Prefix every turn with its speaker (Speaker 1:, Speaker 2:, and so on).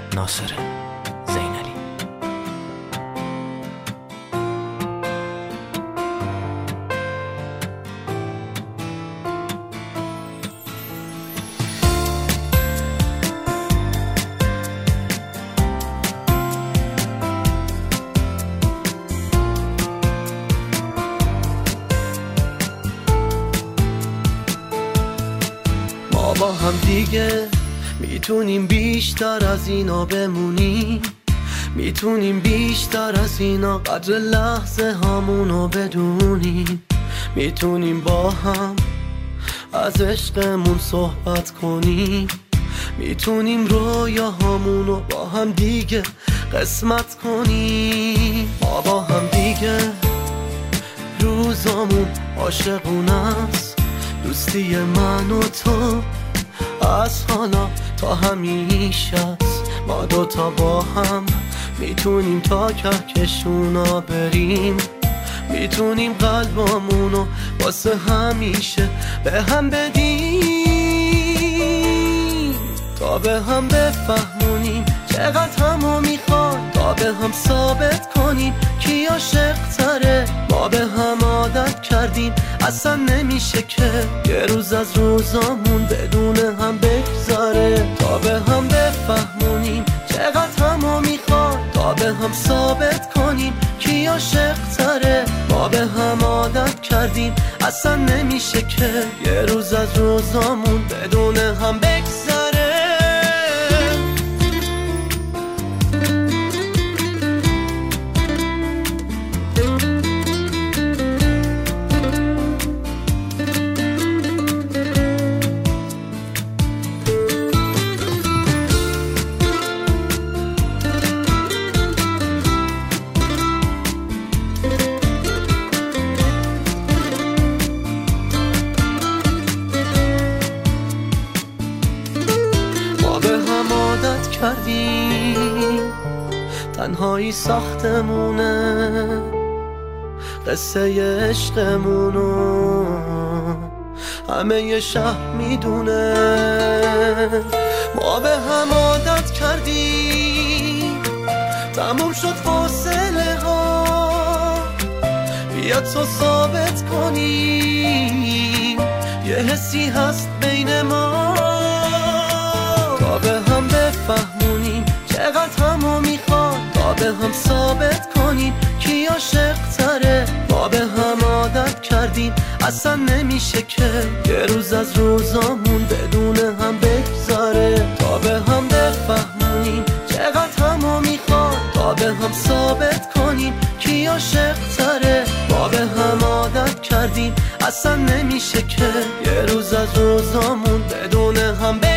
Speaker 1: ناصر زینالی.
Speaker 2: ما با هم دیگه میتونیم بیشتر از اینا بمونیم، میتونیم بیشتر از اینا قدر لحظه هامونو بدونیم، میتونیم با هم از عشقمون صحبت کنیم، میتونیم رویاهامونو با هم دیگه قسمت کنیم. ما با هم دیگه روزامون عاشقونه است، دوستی من و تو از حالا تا همیشه است. ما دوتا با هم میتونیم تا کهکشونا بریم، میتونیم قلبامونو واسه همیشه به هم بدیم، تا به هم بفهمونیم چقدر همو میخوان، تا به هم ثابت کنیم کی عاشق تره. ما به هم عادت کردیم اصلا نمیشه که یه روز از روزامون بدون هم بگذره، تا به هم بفهمونیم چقدر همو میخوان، تا به هم ثابت کنیم کی عاشق تره. ما به هم عادت کردیم اصلا نمیشه که یه روز از روزامون بدون هم بگذره. کردیم تنهایی ساختمونه، قصه عشقمونو همه ی شهر میدونه. ما به هم عادت کردیم تموم شد فاصله ها، بیا تو ثابت کنیم یه حسی هست بین ما، تا به هم بفهمونیم چقدر همو میخوان، تا به هم ثابت کنیم کی عاشق تره. ما به هم عادت کردیم اصلا نمیشه که یه روز از روزامون بدون هم بگذره، تا به هم بفهمونیم چقدر همو میخوان، تا به هم ثابت کنیم کی عاشق تره. ما به هم عادت کردیم اصلا نمیشه که یه روز از روزامون بدون هم